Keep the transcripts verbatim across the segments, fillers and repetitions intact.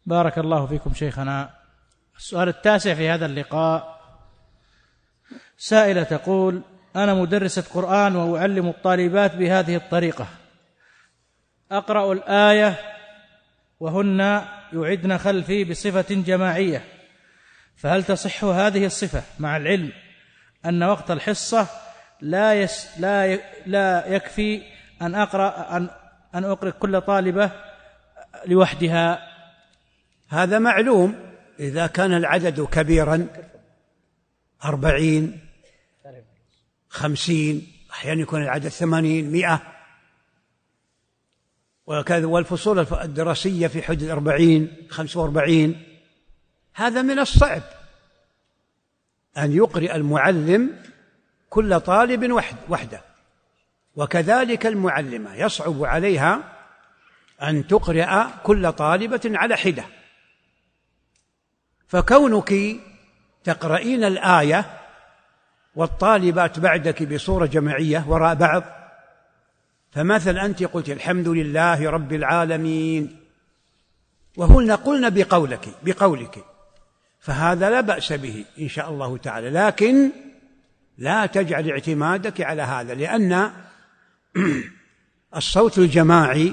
بارك الله فيكم شيخنا. السؤال التاسع في هذا اللقاء، سائلة تقول: أنا مدرسة قرآن وأعلم الطالبات بهذه الطريقة، أقرأ الآية وهن يعدن خلفي بصفة جماعية، فهل تصح هذه الصفة مع العلم أن وقت الحصة لا يس لا ي... لا يكفي أن أقرأ أن أن أقرأ كل طالبة لوحدها؟ هذا معلوم، إذا كان العدد كبيرا أربعين خمسين، أحيانا يكون العدد ثمانين مئة، وكذا، والفصول الدراسية في حدود أربعين خمسة وأربعين، هذا من الصعب أن يقرئ المعلم كل طالب وحده، وكذلك المعلمة يصعب عليها أن تقرئ كل طالبة على حدة. فكونك تقرئين الآية والطالبات بعدك بصورة جماعية وراء بعض، فمثلا أنت قلت الحمد لله رب العالمين وهن قلن بقولك بقولك فهذا لا بأس به إن شاء الله تعالى، لكن لا تجعل اعتمادك على هذا، لأن الصوت الجماعي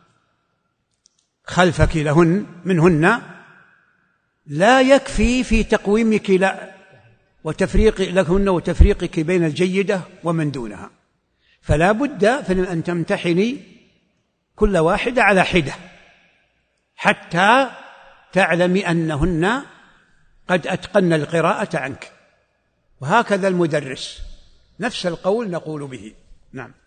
خلفك لهن منهن لا يكفي في تقويمك لا وتفريق لهن وتفريقك بين الجيدة ومن دونها، فلا بد أن تمتحني كل واحدة على حدة حتى تعلمي أنهن قد أتقن القراءة عنك، وهكذا المدرس نفس القول نقول به. نعم.